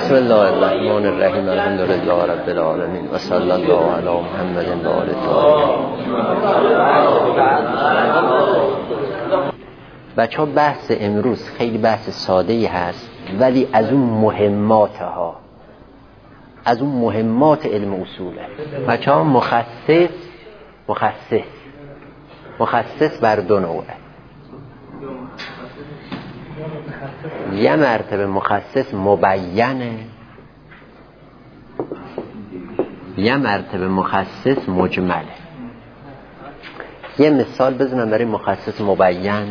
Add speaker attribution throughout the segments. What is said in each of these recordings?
Speaker 1: بسم الله الرحمن الرحیم. الحمد لله رب العالمین و صلی الله علی محمد و آله الطاهرین. بچه‌ها بحث امروز خیلی بحث ساده‌ای هست، ولی از اون مهمات علم اصوله. بچه‌ها مخصص بر دو نوعه. یه مرتبه مخصص مبینه، یه مرتبه مخصص مجمله. یه مثال بزنم برای مخصص مبین.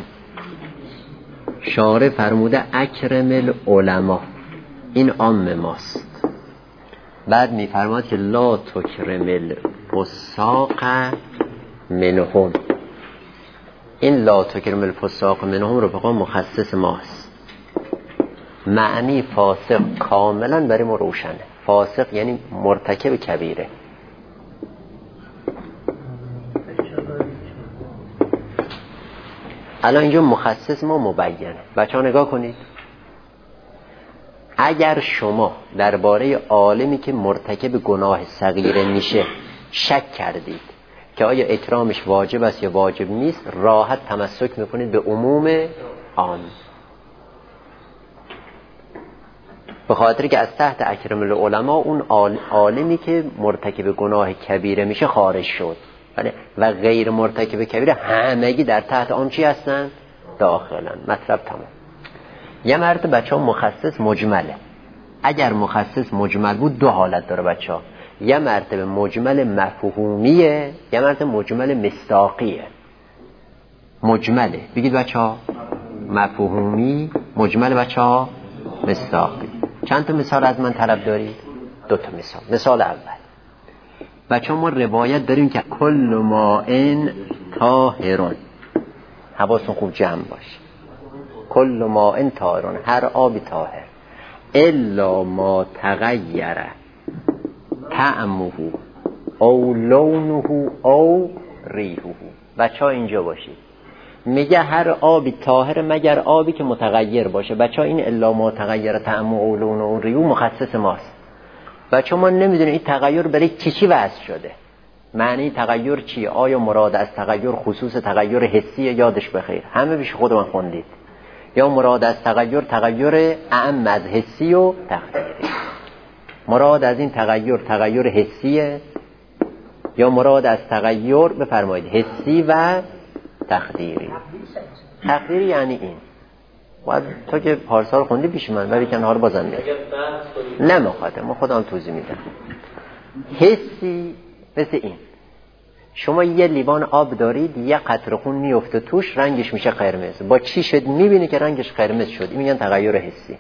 Speaker 1: شارع فرموده اکرم العلماء، این عام ماست. بعد میفرماد که لا تکرم الفساق منهم، این لا تکرم الفساق منهم رو بقا مخصص ماست. معنی فاسق کاملا برای ما روشنه. فاسق یعنی مرتکب کبیره. الان اینجا مخصص ما مبینه. بچه ها نگاه کنید، اگر شما درباره عالمی که مرتکب گناه صغیره میشه شک کردید که آیا اکرامش واجب است یا واجب نیست، راحت تمسک میکنید به عموم عام، به خاطر که از تحت اکرم العلماء اون عالمی که مرتکب گناه کبیره میشه خارج شد، و غیر مرتکب کبیره همگی در تحت آن چی هستن؟ داخلن. مطلب تمام. یه مرتبه بچه ها مخصص مجمله. اگر مخصص مجمل بود دو حالت داره بچه ها. یه مرتبه مجمل مفهومیه، یه مرتبه مجمل مصداقیه. مجمله بگید بچه ها مفهومی، مجمل بچه ها مصداقی. چند تا مثال از من طلب دارید؟ دو تا مثال. مثال اول، بچه ها ما روایت داریم که کل ماء طاهرون، حواستون خوب جمع باشه، کل ماء طاهرون، هر آبی طاهر، الا ما تغیر طعمه او لونه او ریحه. بچه ها اینجا باشید، میگه هر آبی طاهر مگر آبی که متغیر باشه. بچه ها این الا ما تغیر طعمه او لونه او ریحه مخصص ماست. بچه ما نمیدونه این تغییر برای چی وضع شده، معنی تغییر چیه؟ آیا مراد از تغییر خصوص تغییر حسی؟ یادش بخیر همه بیش خود من خوندید، یا مراد از تغییر اعم از حسی و تقدیری؟ مراد از این تغییر حسیه یا مراد از تغییر بفرمایید حسی و تقدیری؟ تقدیری یعنی این. باید تو که پارسال خوندی پیش من، ولی کنها رو بازم میاد نمیخواده، ما خودم توضیح میدم. حسی مثل این، شما یه لیوان آب دارید، یه قطره خون میفته توش، رنگش میشه قرمز. با چی شد میبینی که رنگش قرمز شد؟ این میگن تغییر حسی.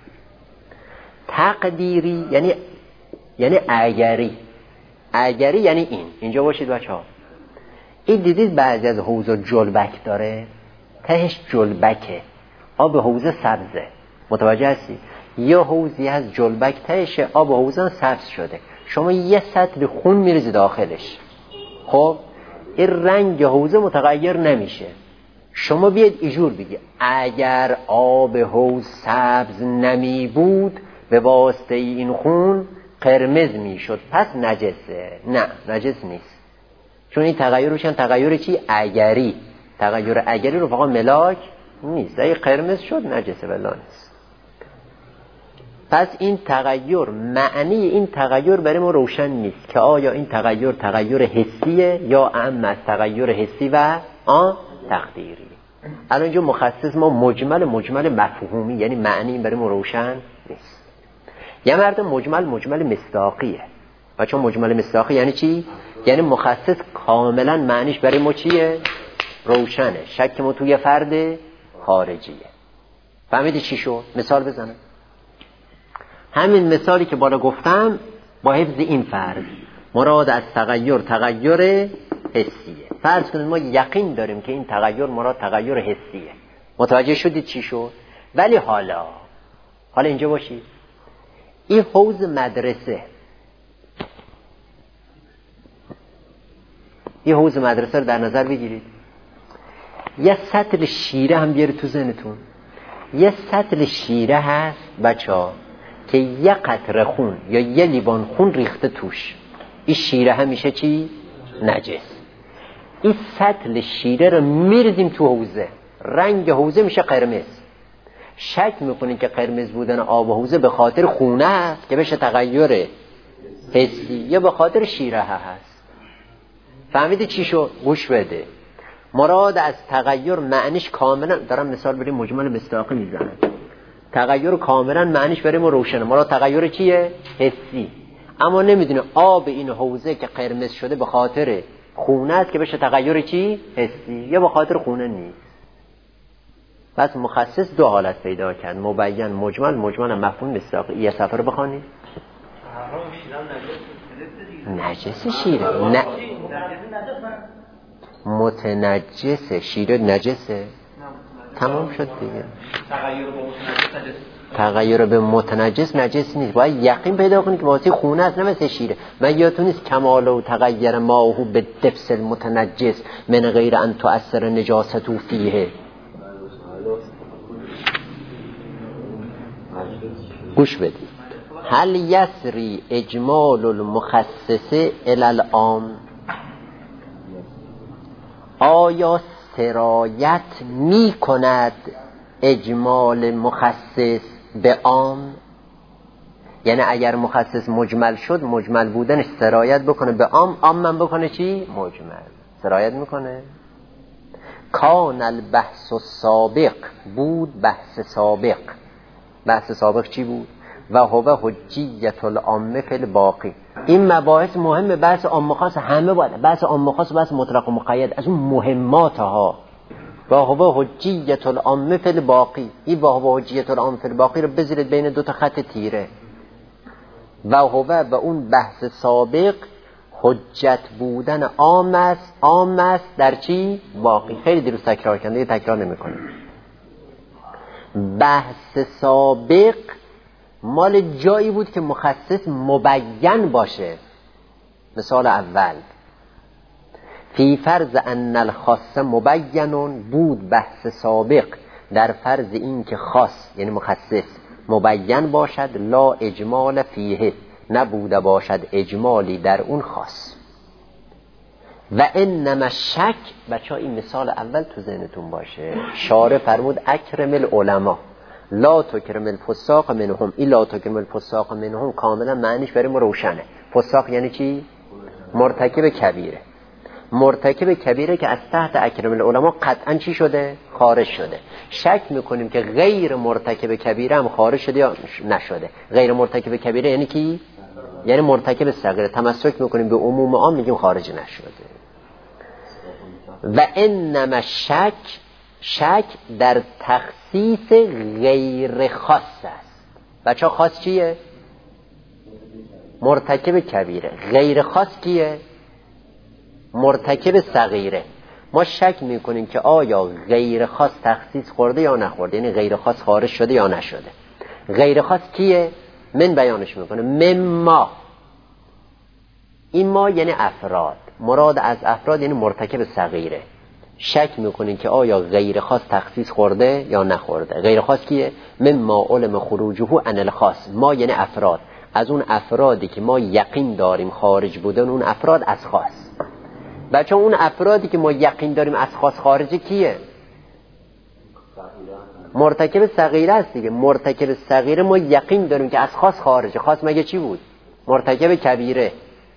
Speaker 1: تقدیری یعنی اگری یعنی این. اینجا باشید بچه ها، این دیدید بعضی از حوضا جلبک داره، تهش جلبکه، آب حوض سبزه، متوجه هستی؟ یه حوضی از جلبک تهش آب حوضا سبز شده، شما یه سطل خون میریزی داخلش، خب این رنگ حوض متغیر نمیشه. شما بیاید ایجور بگی اگر آب حوض سبز نمی بود به واسطه این خون قرمز میشد، پس نجسه. نه، نجس نیست، چون این تغییر روشن تغییر چی؟ اگری. تغییر اگری رو فقط ملاک نیست، اگه قرمز شد نجسه ولی نیست. پس این تغییر، معنی این تغییر برای ما روشن نیست که آیا این تغییر حسیه یا اعم از تغییر حسی و تقدیری. الان اینجا مخصص ما مجمل مفهومی، یعنی معنی این برای ما روشن نیست. یه مرد مجمل مصداقیه. و چون مجمل مصداقی یعنی چی؟ یعنی مخصص کاملا معنیش برای ما چیه؟ روشنه، شک ما توی فرد خارجیه. فهمیدی چی شد؟ مثال بزنم. همین مثالی که بالا گفتم با حفظ این فرض، مراد از تغییر حسیه. فرض کنید ما یقین داریم که این تغییر مراد تغییر حسیه. متوجه شدید چی شد؟ ولی حالا اینجا باشید، این حوض مدرسه، یه حوض مدرسه رو در نظر بگیرید. یه سطل شیره هم بیارید تو ذهنتون. یه سطل شیره هست بچه‌ها، که یه قطره خون یا یه لیوان خون ریخته توش، این شیره همیشه چی؟ نجس. این سطل شیره رو میرزیم تو حوزه، رنگ حوزه میشه قرمز. شک میکنین که قرمز بودن آب حوزه به خاطر خونه است که بشه تغییر حسی یا به خاطر شیره هست. فهمیدی چی شو؟ گوش بده. مراد از تغییر معنیش کاملا، دارم مثال بریم مجمل مصداقی میزنم، تغییر کاملا معنیش بریم روشنه. مراد تغییر چیه؟ حسی. اما نمیدونه آب این حوزه که قرمز شده به خاطر خونه است که بشه تغییر چی؟ حسی یا به خاطر خونه نیست. پس مخصص دو حالت پیدا کرد، مبین مجمل، مجمل مفهوم مصداقی. یه صفحه رو بخونید. نجس شیره نه متنجس شیره نجسه، تمام شد دیگه. تغییر به متنجس نجس نیست. باید یقین پیدا کنید که واسه خونه است، نه مثل شیره. من یادتون نیست کمال و تغییر ماهو به دبس المتنجس من غیر ان تؤثر نجاسته فیه. گوش بدید. هل یسری اجمال المخصص الی العام؟ آیا سرایت می کند اجمال مخصص به عام؟ یعنی اگر مخصص مجمل شد، مجمل بودنش سرایت بکنه به عام، عام من بکنه چی؟ مجمل سرایت میکنه. کان البحث السابق، بود بحث سابق. بحث سابق چی بود؟ و هو حجیت العامه فی الباقی. این مباحث مهمه. بحث عام خاص همه باید، بحث عام خاص بحث مطلق و مقید از اون مهمات ها. و هو حجیت العامه فی الباقی. این و هو حجیت العامه فی الباقی رو بذارید بین دو تا خط تیره. و هو و اون بحث سابق حجت بودن عام است در چی؟ باقی. خیلی دیروز تکرار کردم دیگه تکرار نمی‌کنم. بحث سابق مال جایی بود که مخصص مبین باشه. مثال اول فی فرض ان الخاص مبینون، بود بحث سابق در فرض این که خاص یعنی مخصص مبین باشد، لا اجمال فیه، نبوده باشد اجمالی در اون خاص. و انما شک، بچه ها این مثال اول تو ذهنتون باشه. شارع فرمود اکرم العلماء لا تکرم الفساق منهم. این لا تکرم الفساق منهم کاملا معنیش بریم روشنه. فساق یعنی چی؟ مرتکب کبیره. مرتکب کبیره که از تحت اکرم العلماء قطعا چی شده؟ خارج شده. شک میکنیم که غیر مرتکب کبیره هم خارج شده یا نشده. غیر مرتکب کبیره یعنی کی؟ یعنی مرتکب صغیره. تمسک میکنیم به عموم عام، میگیم خارج نشده. و انما شک در تخصیص غیر خاص است. بچه ها خاص چیه؟ مرتکب کبیره. غیر خاص کیه؟ مرتکب صغیره. ما شک میکنیم که آیا غیر خاص تخصیص خورده یا نخورده، یعنی غیر خاص خارج شده یا نشده. غیر خاص کیه؟ من بیانش میکنه. مما، این ما یعنی افراد. مراد از افراد یعنی مرتکب صغیره. شک میکنین که آیا غیر خاص تخصیص خورده یا نخورده. غیر خاص کیه؟ مما علم خروجه عن الخاص. ما یعنی افراد، از اون افرادی که ما یقین داریم خارج بودن اون افراد از خاص. بچه اون افرادی که ما یقین داریم از خاص خارجه کیه؟ مرتکب صغیره است دیگه. مرتکب صغیره ما یقین داریم که از خاص خارجه. خاص مگه چی بود؟ مرتکب کبیره.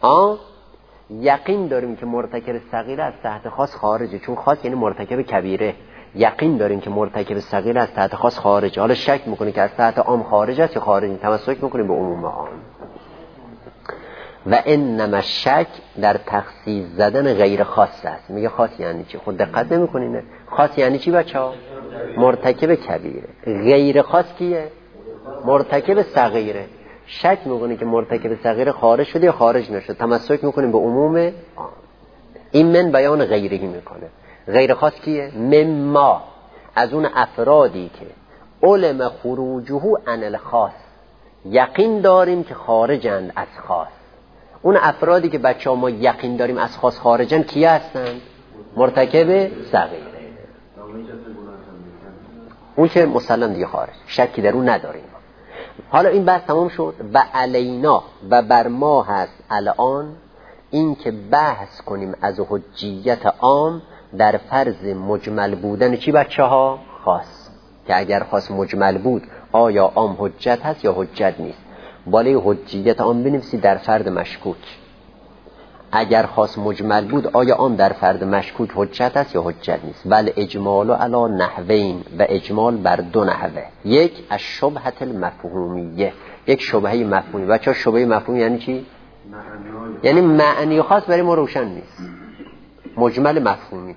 Speaker 1: یقین داریم که مرتکب صغیره از تحت خاص خارجه، چون خاص یعنی مرتکب کبیره. یقین داریم که مرتکب صغیره از تحت خاص خارجه. حالا شک میکنیم که از تحت عام خارج است یا خارجی، تمسک میکنیم به عموم عام. و انما شک در تخصیص زدن غیر خاص است. میگه خاص یعنی چی؟ خود دقت نمیکنین. خاص یعنی چی بچه‌ها؟ مرتکب کبیره. غیر خاص کیه؟ مرتکب صغیره. شک میکنی که مرتکب صغیره خارج شده یا خارج نشده، تمسک میکنیم به عموم عام. این من بیان غیرهی میکنه. غیر خاص کیه؟ مما، از اون افرادی که علم خروجه عن الخاص، یقین داریم که خارجند از خاص. اون افرادی که بچه ها ما یقین داریم از خاص خارجن کیه هستند؟ مرتکب صغیره. اون که مسلم دیگه خارج، شکی در اون نداریم. حالا این بحث تمام شد. و علینا و بر ما هست الان این که بحث کنیم از حجیت عام در فرض مجمل بودن چی بچه ها؟ خاص. که اگر خاص مجمل بود آیا عام حجت هست یا حجت نیست. بالای حجیت عام بنویسی در فرد مشکوک. اگر خاص مجمل بود آیا عام در فرد مشکوک حجت هست یا حجت نیست. بل اجمال علی نحوین و اجمال بر دو نحوه. یک از شبهه المفهومیه، یک شبهه مفهومی. بچه ها شبهه مفهومی یعنی چی؟ یعنی معنی خاص برای ما روشن نیست. مجمل مفهومی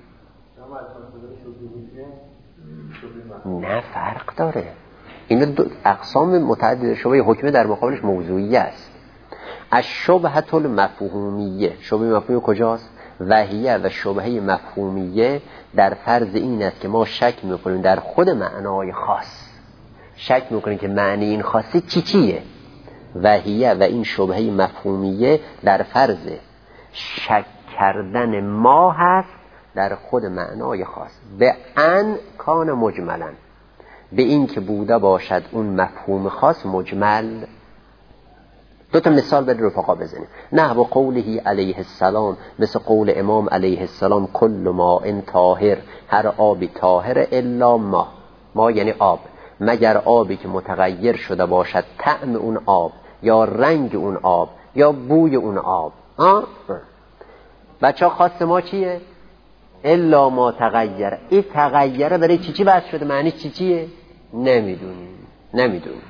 Speaker 1: نه فرق داره. این دو اقسام متعدد. شبهه حکمه در مقابلش موضوعیه است. از شبهه المفهومیه، شبهه مفهومی کجاست؟ وحیه و شبهه مفهومیه در فرض این است که ما شک میکنیم در خود معنای خاص، شک میکنیم که معنی این خاصی چیه. وحیه و این شبهه مفهومیه در فرض شک کردن ما هست در خود معنای خاص. به ان کان مجملا، به این که بوده باشد اون مفهوم خاص مجمل. دو تا مثال بده رفقا بزنیم. نحو قوله علیه السلام، مثل قول امام علیه السلام کل ماء طاهر، هر آبی طاهر الا ما. ما یعنی آب، مگر آبی که متغیر شده باشد طعم اون آب یا رنگ اون آب یا بوی اون آب. بچه ها خواست ما چیه؟ الا ما تغیره. این تغیره برای چی بحث شده؟ معنی چیه؟ نمیدونیم.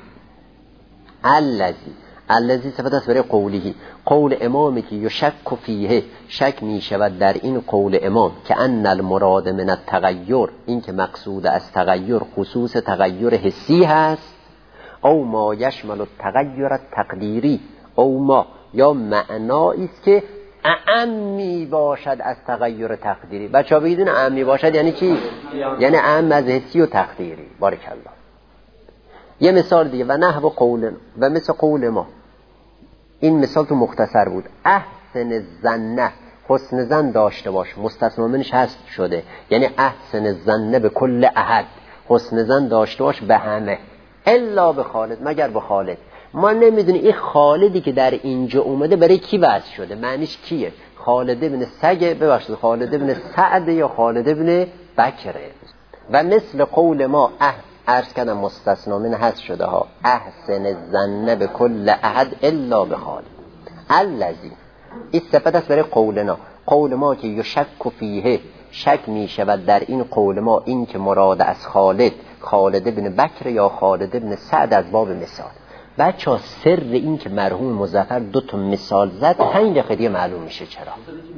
Speaker 1: الذی صفت است برای قوله، قول امامی که یشک فیه، شک می شود در این قول امام که ان المراد من التغیر، این که مقصود از تغییر خصوص تغییر حسی هست. او ما یشمل التغیر التقدیری، او ما یا معنایی است که اعمی باشد از تغییر تقدیری. بچه ها بگیدین اعمی باشد یعنی چی؟ یعنی اعم از حسی و تقدیری. بارک الله. یه مثال دیگه، و نحو قول، و مثل قول ما. این مثال تو مختصر بود. احسن الظن، حسن ظن داشته باش، مستثنا منش هست شده، یعنی احسن الظن به کل احد، حسن ظن داشته باش به همه الا به خالد، مگر به خالد. ما نمیدونیم این خالدی که در اینجا اومده برای کی وضع شده، معنیش کیه؟ خالد ابن سگ، ببخشید خالد ابن سعد یا خالد ابن بکره. و مثل قول ما عرض کردم مستثنا من هست شده ها، احسن الظن به کل احد الا به خالد. الذی، این صفت است برای قولنا، قول ما که یشک فیه، شک می شود در این قول ما این که مراد از خالد ابن بکر یا خالد ابن سعد از باب مثال. بچه ها سر این که مرحوم مظفر دو تا مثال زد 5 دقیقه دیگه معلوم میشه چرا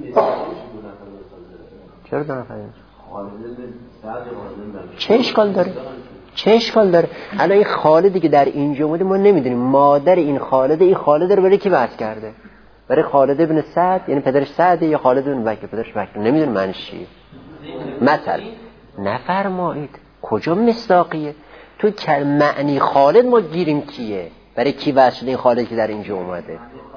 Speaker 1: دو نفر چه اشکال داره؟ الان این خالدی که در اینجا اومده ما نمیدونیم مادر این خالد رو برای کی بحث کرده؟ برای خالد ابن سعد یعنی پدرش سعده یا خالد ابن بکر پدرش بکر، نمیدونیم معنیش چیه. مثلا نفرمایید کجا مصداقیه تو معنی خالد ما گیریم کیه؟ برای کی بحث شده این خالد که در اینجا اومده؟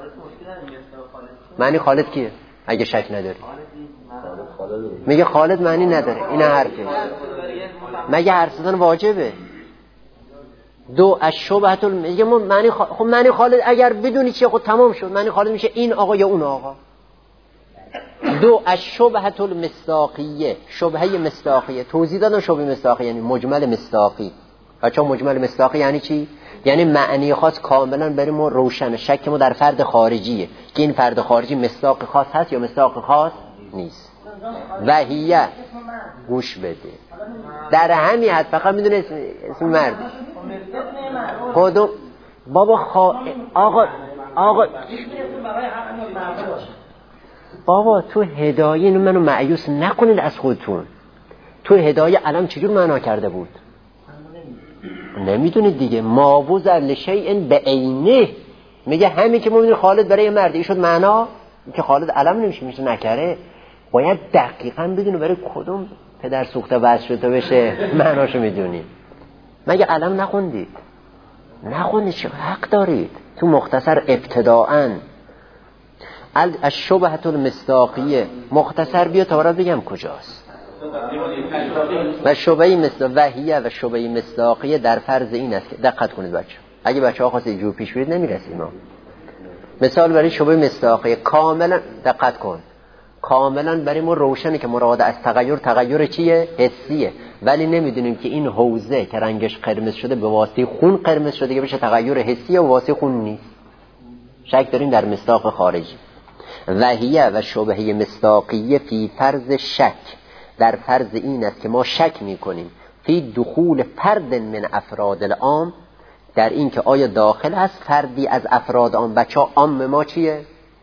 Speaker 1: معنی خالد کیه؟ اگه شک نداری میگه خالد معنی نداره، این حرفه. مگه حرف زدن واجبه؟ دو از شبهه میگه معنی خب معنی خالد اگر بدونی چیه خب تمام شد، معنی خالد میشه این آقا یا اون آقا. دو از شبهه المصداقیه، شبهه مصداقیه توضیح دادن. شبهه مصداقیه یعنی مجمل مصداقی. بچا مجمل مصداقی یعنی چی؟ یعنی معنی خاص کاملا برای ما روشنه، شک ما در فرد خارجیه که این فرد خارجی مصداق خاص هست یا مصداق خاص نیست. وحیه گوش بده در همین حد فقط میدونه اسم مرد کدوم بابا آقا بابا تو هدایه اینو منو مایوس نکنید از خودتون. تو هدایه علم چجور معنا کرده بود؟ نمیدونید دیگه. ماوز لشیء بعینه، میگه همین که ما میدونیم خالد برای مرد این شد معنا که خالد علم نمیشه، میشه نکره. باید دقیقاً بدونی برای کدوم پدر سوخته واسه شده بشه معناشو میدونی. مگه علم نخوندید؟ چه حق دارید؟ تو مختصر ابتداءً الشبهه المصداقیه مختصر بیا تا برات بگم کجاست. و شبهه مثل وحیه و شبهه مصداقیه در فرض این است که دقت کنید بچه، اگه بچه‌ها خواست اینجور پیش برید نمیرسیم ما. مثال برای شبه مصداقی کاملا دقت کن، کاملا برای ما روشنه که مراد از تغییر چیه؟ حسیه، ولی نمیدونیم که این حوزه که رنگش قرمز شده به واسطه خون قرمز شده که بشه تغییر حسی و واسطه خون نیست. شک داریم در مصداق خارجی. وحیه و شبهه مصداقیه فی فرض شک، در فرض این است که ما شک میکنیم فی دخول فرد من افراد العام، در این که آیا داخل هست فردی از افراد عام. بچه ها عام ما چیه؟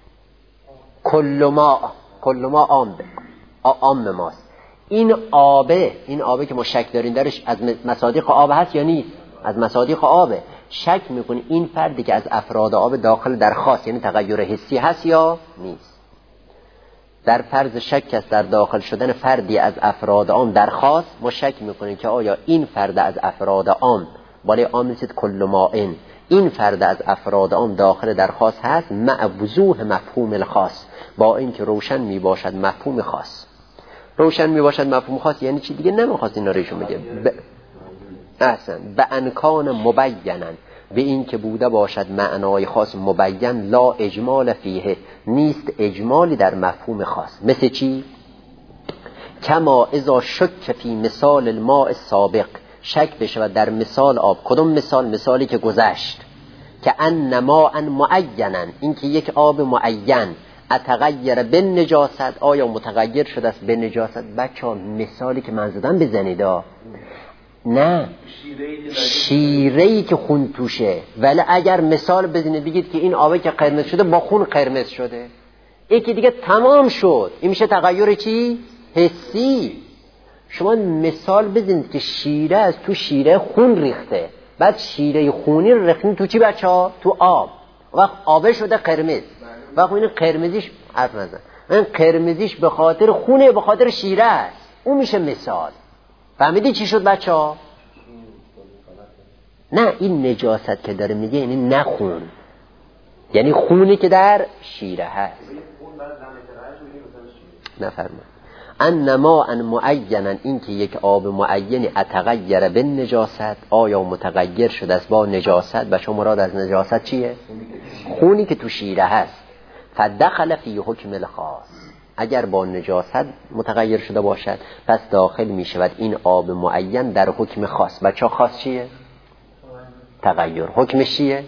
Speaker 1: کل ما عام ماست. این آبه که ما شک داریم درش از مصادیق آب هست یا نیست؟ از مصادیق آبه. شک میکنی این فردی که از افراد آب داخل در خاص یعنی تغییر حسی هست یا نیست. در فرض شک است در داخل شدن فردی از افراد عام در خاص، ما شک میکنیم که آیا این فرد از افراد عام بالای عام نیست کل ما این فرد از افراد عام داخل در خاص هست مع وضوح مفهوم الخاص، با اینکه روشن می باشد مفهوم خاص. روشن می باشد مفهوم خاص یعنی چی؟ دیگه نمیخواست این رو ایشون میگه. احسن به انکان مبینن، به این که بوده باشد معنای خاص مبین، لا اجمال فیه، نیست اجمالی در مفهوم خاص. مثل چی؟ کما اذا شک فی مثال الماء السابق، شک بشود در مثال آب. کدوم مثال؟ مثالی که گذشت. که ان ماء معینا، این که یک آب معین اتغیر بالنجاست، آیا متغیر شده است به نجاست. بچه‌ها مثالی که من زدم بزنید نه شیره‌ای که خون توشه، ولی اگر مثال بزنید بگید که این آبی که قرمز شده با خون قرمز شده، یکی دیگه تمام شد. این میشه تغییر چی؟ حسی. شما مثال بزنید که شیره از تو شیره خون ریخته، بعد شیره خونی رو ریختین تو چی بچه‌ها؟ تو آب. وقت آبه شده قرمز. وقت این قرمزیش حرف نزن، این قرمزیش به خاطر خونه به خاطر شیره است. اون میشه مثال. فهمیدی چی شد بچه‌ها؟ نه این نجاست که داره میگه یعنی نه خون، یعنی خونی که در شیره هست. نفرمایید ان ماء معینا، این که یک آب معینی اتغیر بالنجاست، آیا متغیر شده است با نجاست. بچه مراد از نجاست چیه؟ خونی که تو شیره هست. فدخل فی حکم الخاص، اگر با نجاست متغیر شده باشد پس داخل می شود این آب معین در حکم خاص. بچه خاص چیه؟ تغییر. حکمش چیه؟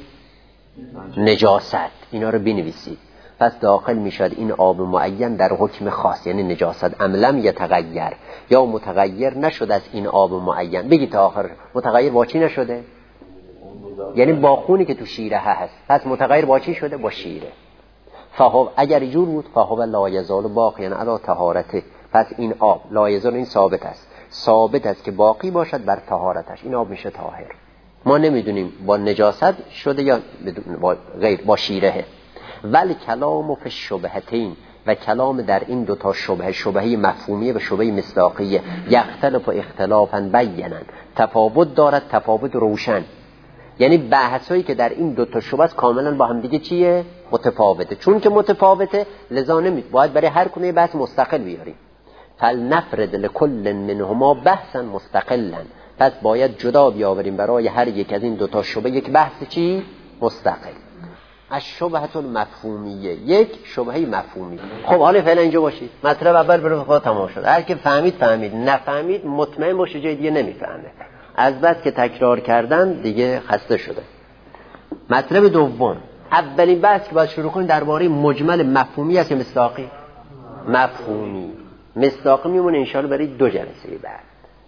Speaker 1: نجاست. اینا رو بنویسید. پس داخل می شود این آب معین در حکم خاص یعنی نجاست. لم یتغیر، یا متغیر نشده از این آب معین. بگی تا آخر متغیر با چی نشده؟ یعنی با خونی که تو شیره هست. پس متغیر با چی شده؟ با شیره. فهو اگر جور بود فهو لا یزال باقیان علی طهارته، پس این آب لا یزال این ثابت است که باقی باشد بر طهارتش. این آب میشه طاهر. ما نمیدونیم با نجاست شده یا با غیر با شیره. ولی کلام فی الشبهتین، و کلام در این دوتا شبهه مفهومیه و شبهه مصداقیه، یختلف و اختلافا بینا، تفاوت دارد، تفاوت روشن. یعنی بحثایی که در این دوتا شبهه است کاملا با هم دیگه چیه؟ متفاوته. چون که متفاوته لذا باید برای هر کدوم بحث مستقل بیاریم. فلنفرد لکل منهما بحثا مستقلا، پس باید جدا بیاوریم برای هر یک از این دوتا شبهه یک بحث چی؟ مستقل. الشبهه المفهومیه، یک شبهه مفهومی. خب حالا فعلا اینجا باشید. مطلب اول برای خود تمام شد. هر که فهمید، نفهمید مطمئن باشه جای دیگه نمیفهمه. از بس که تکرار کردن دیگه خسته شده. مطلب دوم، اولین بحث که باید شروع کنیم درباره مجمل مفهومی است یا مصداقی؟ مفهومی. مصداقی میمونه انشاءالله برای 2 جلسه بعد.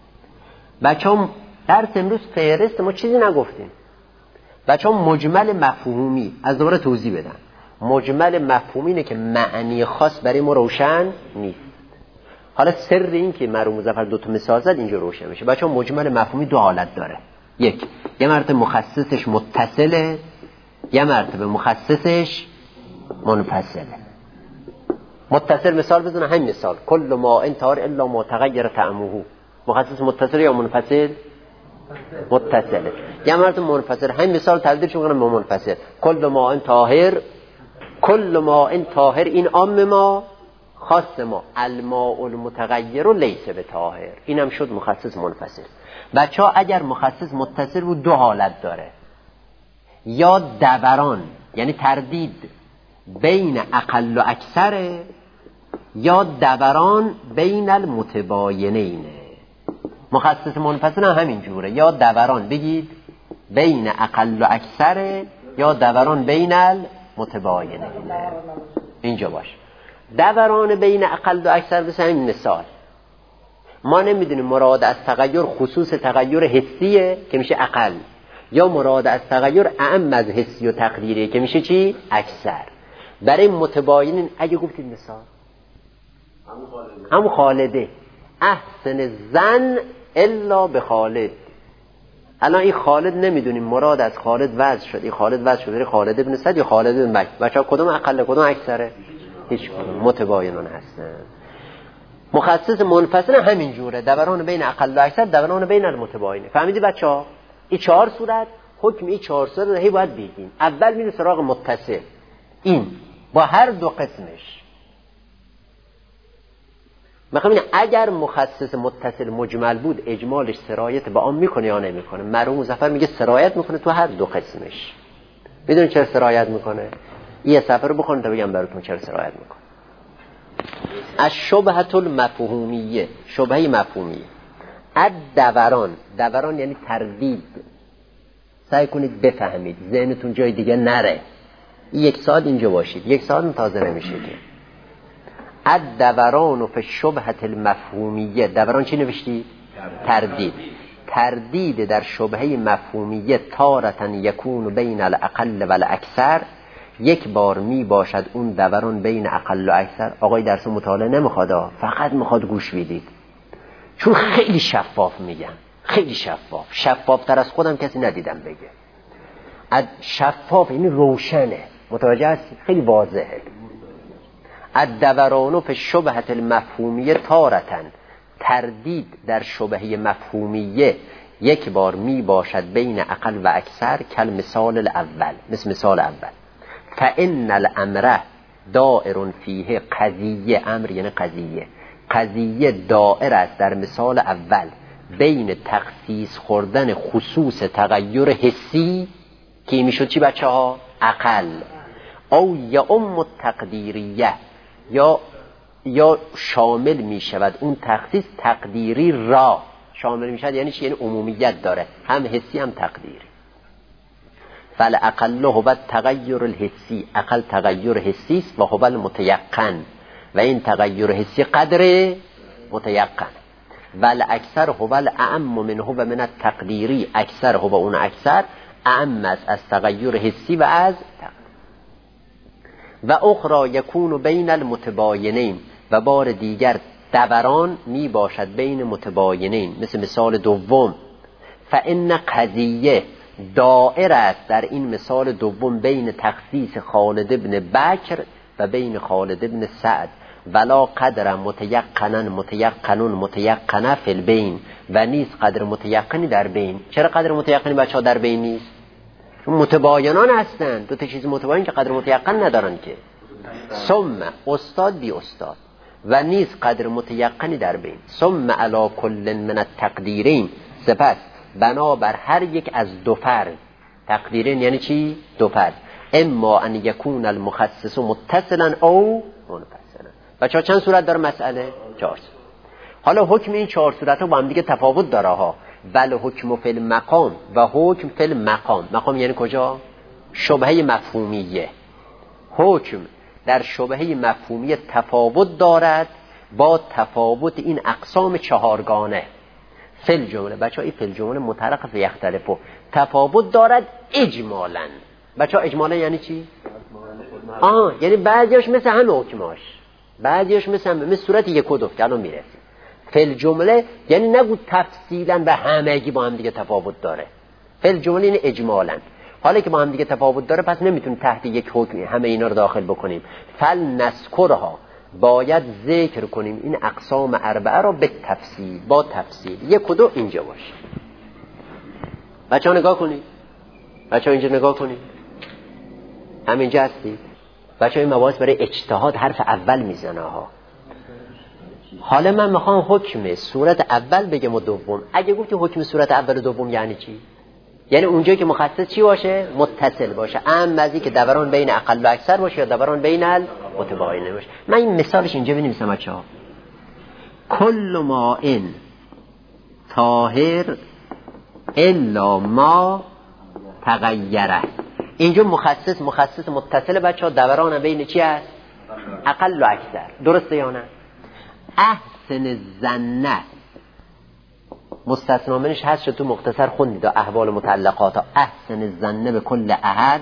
Speaker 1: بچه‌ها درس امروز فهرست ما چیزی نگفتیم. بچه‌ها مجمل مفهومی از دوباره توضیح بدن. مجمل مفهومی اینه که معنی خاص برای ما روشن نیست. حالا سر این که مرحوم مظفر 2 تا مثال زد اینجا روشن میشه. بچه‌ها مجمل مفهومی 2 حالت داره. یه مرتبه مخصصش متصله، یه مرتبه مخصصش منفصله. متصل مثال بزنه، همین مثال کل ما انتار الا ما تغیر طعمه. مخصص متصل یا منفصل؟ متصله. یه مرتبه منفصل، همین مثال تبدیل شون کنم به منفصل. کل ما ان طاهر، کل ما ان طاهر این عام ما، خاص ما الماء المتغیر لیس بطاهر. اینم شد مخصص منفصل. بچه‌ها اگر مخصص متصل بود 2 حالت داره. یا دوران یعنی تردید بین اقل و اکثر، یا دوران بین المتباینین. مخصص منفصل هم همین جوره، یا دوران بگید بین اقل و اکثر، یا دوران بین المتباینین. اینجا باش دوران بین اقل و اکثر. مثل این مثال ما نمیدونیم مراد از تغییر خصوص تغییر حسیه که میشه اقل، یا مراد از تغییر اعم از حسی و تقدیریه که میشه چی؟ اکثر. برای متباینین اگه گفتید مثال همون خالده، احسن زن الا به خالد. الان این خالد نمیدونیم مراد از خالد وضع شد، این خالد وضع شد برای خالد ابن سعد یا خالد ابن مکه. بچه‌ها کدوم اقل کدوم اکثره؟ هیچ کدوم. متباینون هستن. مخصص منفصل همین جوره، دوران بین اقل و اکثر، دوران بین المتباینه. فهمیدی بچه‌ها؟ این 4 صورت حکم این 4 صورت هی باید بگیم. اول میریم سراغ متصل، این با هر دو قسمش. میخوام اگر مخصص متصل مجمل بود اجمالش سرایت به عام میکنه یا نمیکنه؟ مرحوم مظفر میگه سرایت میکنه تو هر دو قسمش. میدونید چرا سرایت میکنه؟ یه صفحه رو بخونید تا بگم براتون چرا سرایت میکنه. الشبهة المفهومیه، شبهه مفهومیه. الدوران، دوران یعنی تردید. سعی کنید بفهمید، ذهنتون جای دیگه نره. 1 ساعت اینجا باشید، 1 ساعت تازه نمیشه که. الدوران فی الشبهة المفهومیه. دوران چی نوشتی؟ تردید. تردید در شبهه مفهومیه تارة یکون بین الاقل و الاکثر، یک بار می باشد اون دوران بین اقل و اکثر. آقای درس مطالعه نمیخواد، فقط میخواد گوش بدید، چون خیلی شفاف میگن، خیلی شفاف تر از خودم کسی ندیدم بگه. شفاف یعنی روشنه، متوجه هستی؟ خیلی واضحه. الدوران فی الشبهة المفهومیه تارة، تردید در شبهه مفهومیه یک بار می باشد بین اقل و اکثر، کل مثال الاول، مثل مثال اول. فان الامر دائر فیه قضیه، امر یعنی قضیه دائر است در مثال اول بین تخصیص خوردن خصوص تغییر حسی که میشد چی بچه‌ها؟ اقل، او یا التقدیریه، یا شامل می شود اون تخصیص تقدیری را شامل می شود. یعنی چی؟ یعنی عمومیت داره، هم حسی هم تقدیری. فالاقل هو التغیر الحسی، اقل تغییر حسی است، و هو المتیقن، و این تغییر حسی قدر متیقن. والاکثر هو الاعم منه و من التقدیری، اکثر هو اون اکثر اعم است از تغییر حسی و از تقدیر. و اخرى یکون بین المتباینین، و بار دیگر دوران می باشد بین متباینین، مثل مثال دوم. فان قضیه دائر است در این مثال دوم بین تخصیص خالد ابن بکر و بین خالد ابن سعد، ولا قدر متیقنه فی البین، و نیست قدر متیقنی در بین. چرا قدر متیقنی بچه‌ها در بین نیست؟ چون متباینان هستن، دو تا چیز متباین که قدر متیقن ندارن که. ثم استاد بی استاد، و نیست قدر متیقنی در بین. ثم علی کل من التقدیرین، سپس بنابر هر یک از دو فرض. تقدیرین یعنی چی؟ دو فرض. اما ان یکون المخصص متصلا او منفصلا. بچه‌ها چند صورت داره مسئله؟ 4. حالا حکم این 4 صورت ها با هم دیگه تفاوت داره ها. بل حکم فی المقام و حکم فی المقام. مقام یعنی کجا؟ شبهه مفهومیه. حکم در شبهه مفهومیه تفاوت دارد با تفاوت این اقسام 4گانه. فل جمله بچه‌ها، این فل جمله مترقف یختلفو، تفاوت دارد اجمالاً. بچه‌ها اجمالاً یعنی چی؟ یعنی بعضیش مثل همه حکماش، بعضیش مثل همه، مثل صورت 1 و 2 که الان میرسیم. فل جمله یعنی نگو تفصیلاً و همگی با هم دیگه تفاوت داره. فل جمله یعنی اجمالاً. حالا که با هم دیگه تفاوت داره پس نمیتونیم تحت یک حکم همه اینا رو داخل بکنیم. فل نذکرها، باید ذکر کنیم این اقسام 4 را به تفصیل، با تفصیل. 1 و 2 اینجا باشه. بچه‌ها نگاه کنید، بچه‌ها اینجا نگاه کنید، همینجا هستید. بچه‌ها این مباحث برای اجتهاد حرف اول میزنه ها. حالا من میخوام حکم صورت اول بگم و دوم. اگه گفتی حکم صورت اول و دوم یعنی چی؟ یعنی اونجا که مخصص چی باشه؟ متصل باشه. مزی که دوران بین اقل و اکثر باشه یا دوران بین المتباینه باشه. من این مثالش اینجا بنویسم بچه‌ها. کل ما این طاهر الا ما تغیره. اینجا مخصص متصل بچه‌ها دوران بین چی است؟ اقل و اکثر. درسته یا نه؟ احسن الظن مستثنا منش هست شد تو مختصر خوندید احوال متعلقات. احسن الظن به کل احد،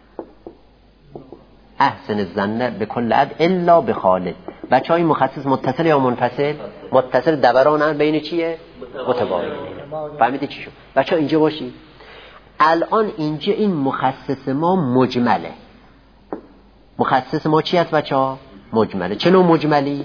Speaker 1: احسن الظن به کل احد الا به خالد. بچه های مخصص متصل یا منفصل؟ متصل دوران بین چیه؟ متباینه. فهمیدی چی شد؟ بچه ها اینجا باشی. الان اینجا این مخصص ما مجمله. مخصص ما چی هست بچه ها؟ مجمله. چه نوع مجملی؟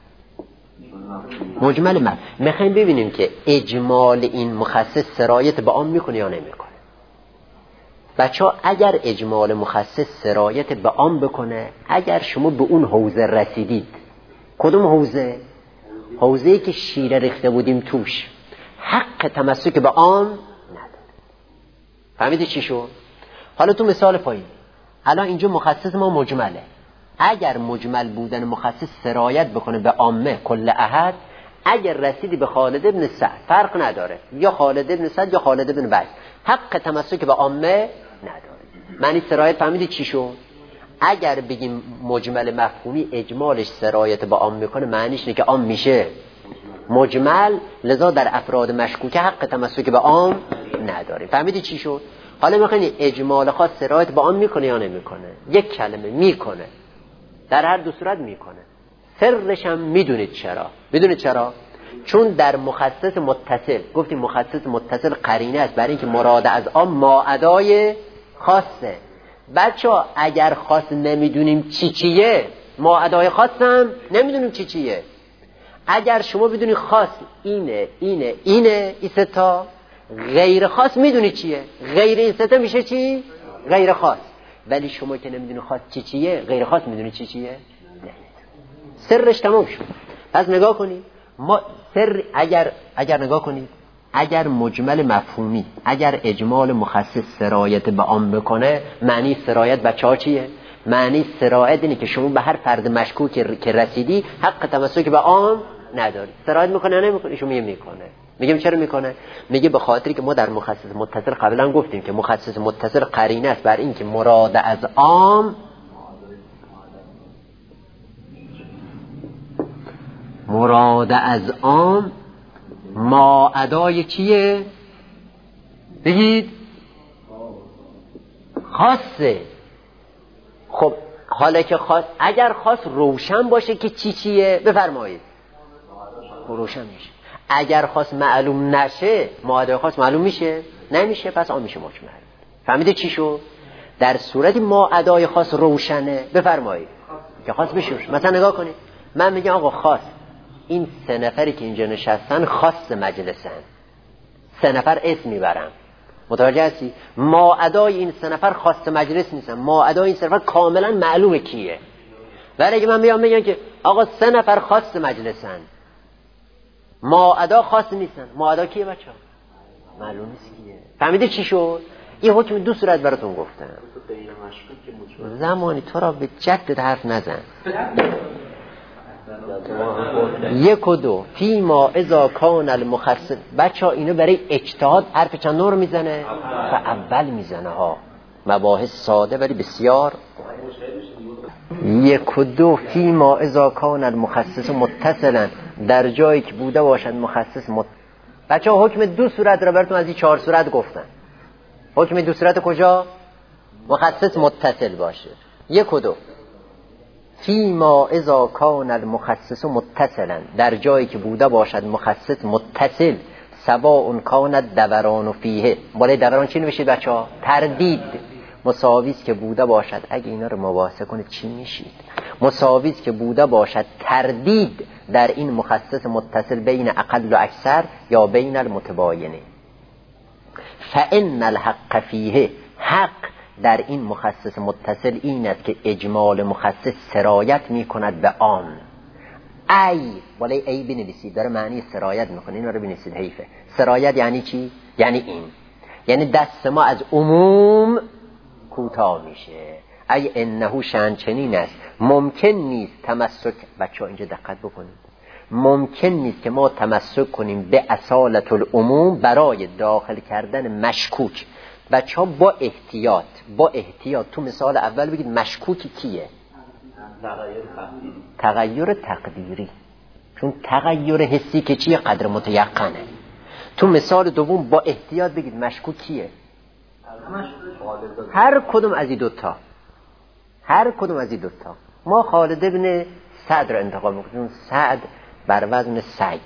Speaker 1: مجمل من. میخوایم ببینیم که اجمال این مخصص سرایت به عام میکنه یا نمیکنه. بچه‌ها اگر اجمال مخصص سرایت به عام بکنه، اگر شما به اون حوزه رسیدید، کدوم حوزه؟ حوزه‌ای که شیره ریخته بودیم توش، حق تمسک به عام نداره. فهمیدی چی شد؟ حالا تو مثال پایین الان اینجا مخصص ما مجمله. اگر مجمل بودن مخصص سرایت بکنه به عامه کل احد، اگر رسیدی به خالد ابن سعد فرق نداره، یا خالد ابن سعد یا خالد ابن وحش، حق تمسک به عامه نداره. معنی سرایت فهمیدی چی شد؟ اگر بگیم مجمل مفهومی اجمالش سرایت به عام میکنه، معنیش اینه که عام میشه مجمل، لذا در افراد مشکوکه حق تمسک به عام نداره. فهمیدی چی شد؟ حالا میخواین اجمال خاص سرایت به عام میکنه یا نمیکنه؟ یک کلمه میکنه، در هر دو صورت میکنه. سرش هم میدونید چرا؟ بدونید چرا؟ چون در مخصص متصل گفتیم مخصص متصل قرینه است برای اینکه مراد از آن ما ادای خاصه. بچه‌ها اگر خاص نمیدونیم چیه، ما ادای خاص هم نمیدونیم چیه. اگر شما بدونید خاص اینه این ستا، غیر خاص میدونید چیه؟ غیر این ستا میشه چی؟ غیر خاص. ولی شما که نمیدونید خاص چیه، غیر خاص میدونید چیه؟ سرش تمام شد. پس نگاه کنید، ما سر اگر نگاه کنید، اگر مجمل مفهومی، اگر اجمال مخصص سرایت به عام بکنه، معنی سرایت بچه‌ها چیه؟ معنی سرایت اینه که شما به هر فرد مشکوک که رسیدی حق تمسک به عام نداری. سرایت میکنه نمیکنه؟ شما میکنه. میگم چرا میکنه؟ میگه به خاطری که ما در مخصص متصل قبلا گفتیم که مخصص متصل قرینه است بر این که مراد از عام ما ادای چیه؟ بگید خاصه. خب حالا که خاص، اگر خاص روشن باشه که چیه بفرمایید روشن میشه. اگر خاص معلوم نشه، ما ادای خاص معلوم میشه؟ نمیشه، پس آن میشه مجمل. فهمیده چی شد؟ در صورتی ما ادای خاص روشنه بفرمایید که خاص بشه. مثلا نگاه کنید، من میگم آقا خاص این 3 نفری که اینجا نشستن خاص مجلسن، 3 نفر اسم میبرم، متوجه هستی؟ ما ادای این 3 نفر خاص مجلس نیستن، ما ادای این 3 نفر کاملا معلومه کیه. ولی اگه من بیام بگم که آقا 3 نفر خاص مجلسن، ما ادا خاص نیستن، ما ادا کیه بچه ها؟ معلوم نیست کیه. فهمیده چی شد؟ این حکم دو صورت براتون گفتم. زمانی تو را به جدت حرف نزن. 1 و 2 فی ما اذا کان المخصص. بچه ها اینو برای اجتهاد حرف چند نور میزنه؟ اول میزنه ها. مباحث ساده ولی بسیار. 1 و 2 فی ما اذا کان المخصص متصلا، در جایی که بوده باشد مخصص بچه ها حکم 2 صورت را براتون از این 4 صورت گفتن. حکم 2 صورت کجا؟ مخصص متصل باشه. 1 و 2 فی ما اذا کان المخصص متصلا، در جایی که بوده باشد مخصص متصل، سواء کان دوران فیه. بالای دوران چی نوشید بچه ها؟ تردید. مساویست که بوده باشد، اگه اینا رو مباحثه کنید چی میشید؟ مساویست که بوده باشد تردید در این مخصص متصل بین اقل و اکثر یا بین المتباینه. فان الحق فیه، حق در این مخصص متصل این است که اجمال مخصص سرایت می کند به آن. ای بالای ای بنویسید، داره معنی سرایت میکنه. این رو بنویسید، حیفه. سرایت یعنی چی؟ یعنی این، یعنی دست ما از عموم کوتاه میشه. ای انه شأن چنین است ممکن نیست تمسک، بچه ها اینجا دقت بکنید، ممکن نیست که ما تمسک کنیم به اصالت العموم برای داخل کردن مشکوک. بچه ها با احتیاط تو مثال اول بگید مشکوکی کیه؟ تغییر تقدیری. چون تغییر حسی که چیه؟ قدر متیقنه. تو مثال دوم با احتیاط بگید مشکوک کیه؟ هر کدوم از این دوتا. ما خالد ابن سعد رو انتخاب میکنیم. سعد بر وزن سگ.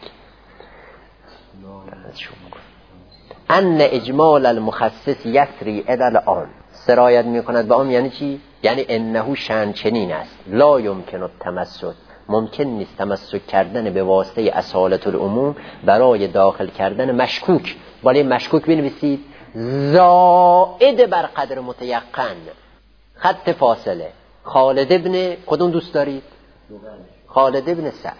Speaker 1: ان اجمال المخصص یسری الى العام، سرایت میکند به عام. یعنی چی؟ یعنی انه شأن چنین است لا یمکن التمسک، ممکن نیست تمسک کردن به واسطه اصالت العموم برای داخل کردن مشکوک. ولی مشکوک بنویسید زائد بر قدر متیقن، خط فاصله. خالد ابن کدوم دوست دارید؟ خالد ابن سعد.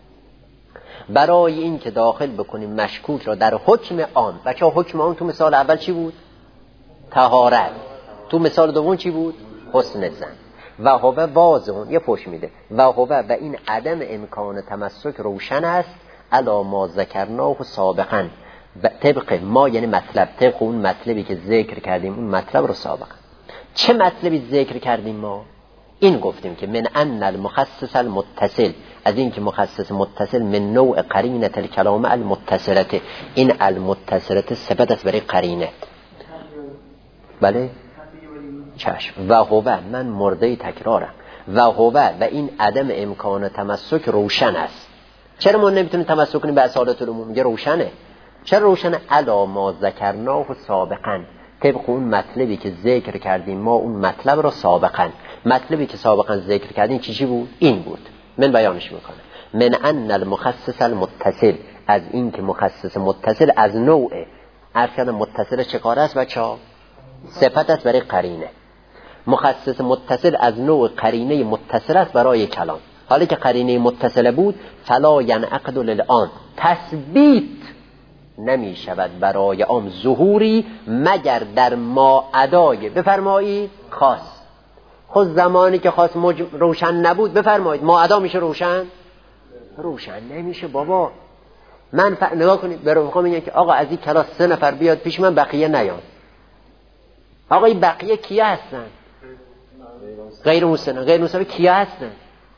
Speaker 1: برای این که داخل بکنیم مشکوک را در حکم عام. بچه‌ها حکم عام تو مثال اول چی بود؟ طهارت. تو مثال دوم چی بود؟ حسن زن. و هو واضح، یه فوش میده، و هو و این عدم امکان تمسک روشن است علی ما ذکرناه سابقا، طبق ما یعنی مطلب، طبق اون مطلبی که ذکر کردیم اون مطلب رو سابقا. چه مطلبی ذکر کردیم ما؟ این گفتیم که من ان المخصص المتصل، از این که مخصص متصل من نوع قرینه الکلام المتصلته، این المتصلته صفت است برای قرینه. بله چشم. و هو، من مرده تکرارم، و هو و این عدم امکان تمسک روشن است. چرا ما نمیتونیم تمسک کنیم به اصالت العموم؟ میگه روشنه. چرا روشنه؟ علی ما ذکرناه سابقا، طبق اون مطلبی که ذکر کردیم ما اون مطلب رو سابقا. مطلبی که سابقا ذکر کردیم چی بود؟ این بود. من بیانش میکنم. من ان المخصص المتصل، از این که مخصص متصل از نوع ارکان متصل چه کار است بچه‌ها؟ صفت است برای قرینه. مخصص متصل از نوع قرینه متصل است برای کلام. حالا که قرینه متصل بود فلا ینعقد للعام، تثبیت نمی شود برای عام ظهوری مگر در ما ادای بفرمایید خاص. خود زمانی که خاص روشن نبود بفرمایید ما ادا میشه روشن نمیشه بابا. من نگاه کنید به رفقا میگن که آقا از این کلاس 3 نفر بیاد پیش من، بقیه نیان. آقا این بقیه کیه هستن؟ غیر موسیقی کیه هستن؟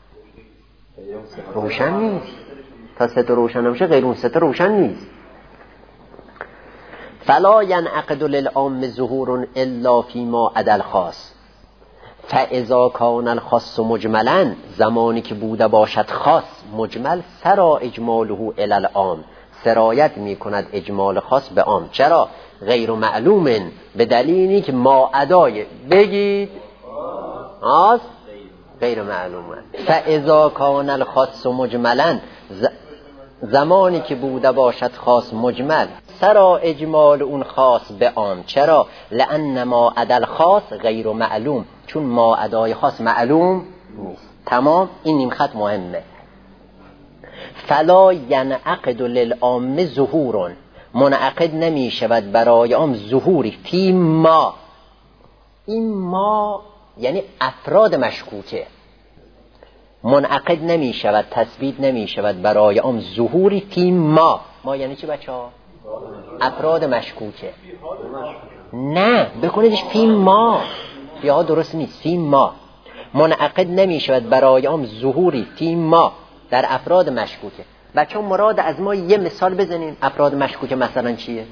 Speaker 1: روشن نیست. تا 3 تا روشن نمیشه غیر اون 3 تا روشن نیست. فلا ینعقد للعام ظهور الا فيما عدا الخاص، فاذا كان الخاص مجملا، زمانی که بوده باشد خاص مجمل، سرا اجماله الى العام، سرایت میکند اجمال خاص به عام. چرا؟ غیر معلوم، به دلیلی که ما ادای بگید غیر معلومه. فاذا كان الخاص مجملا، زمانی که بوده باشد خاص مجمل، سرا اجمال اون خاص به عام. چرا؟ لان ما عدل خاص غیر معلوم، چون ما ادای خاص معلوم نیست. تمام. این نیم خط مهمه. فلا ینعقد للعام ظهور، منعقد نمی شود برای عام ظهوری فی ما، این ما یعنی افراد مشکوکه، منعقد نمی شود، تثبیت نمی شود برای عام ظهوری فی ما. ما یعنی چی بچه ها؟ افراد مشکوکه. نه بکنیدش فی ما، یا درست نیست. فی ما منعقد نمی شود برای عام ظهوری فی ما، در افراد مشکوکه. بچه ها مراد از ما یه مثال بزنیم. افراد مشکوکه مثلا چیه؟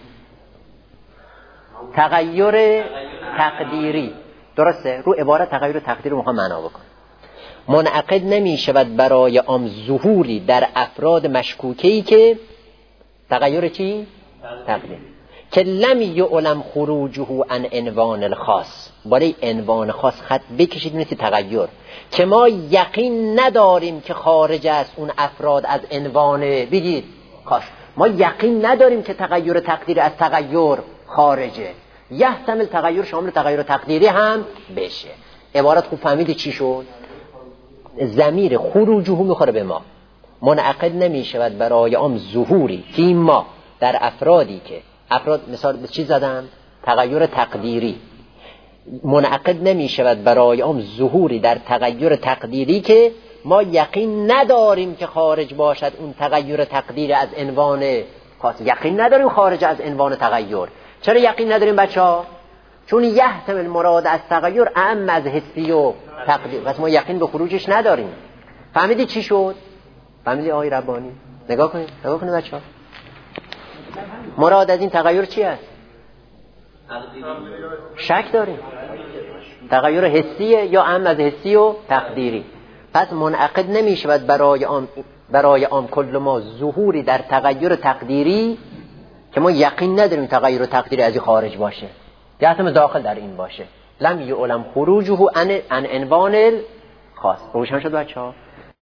Speaker 1: تغییر تقدیری. درسته؟ رو عبارت تغییر تقدیری میخوام معنا بکن. منعقد نمی شود برای عام ظهوری در افراد مشکوکه‌ای که تغییر چی؟ تقدیر، که لم یعلم خروجه عن عنوان الخاص، برای عنوان خاص خط بکشید مثل تغییر، که ما یقین نداریم که خارج است اون افراد از عنوان، بگید خاص. ما یقین نداریم که تغییر تقدیری از تغییر خارجه. یحتمل تغییر شامل تغییر تقدیری هم بشه. عبارت خوب فهمیدی چی شد؟ ضمیر خروجه میخوره به ما. منعقد نمی شود برای عام ظهوری فی ما، در افرادی که افراد، مثال چی زدم؟ تغییر تقدیری. منعقد نمی شود برای آن ظهوری در تغییر تقدیری که ما یقین نداریم که خارج باشد اون تغییر تقدیری از عنوان خاص. یقین نداریم خارج از عنوان تغییر. چرا یقین نداریم بچه‌ها؟ چون یحتمل مراد از تغییر اعم از حسی و تقدیر، پس ما یقین به خروجش نداریم. فهمیدی چی شد؟ فهمیدی آقای ربانی؟ نگاه کنید بچه‌ها. مراد از این تغییر چی است؟ شک داریم تغییر حسیه یا اعم از حسی و تقدیری. پس منعقد نمی شود برای آن کل ما ظهوری در تغییر تقدیری که ما یقین نداریم تغییر تقدیری از این خارج باشه یا حتی داخل در این باشه. لم یعلم خروجه عن عنوان خاص. روشن شد بچه‌ها؟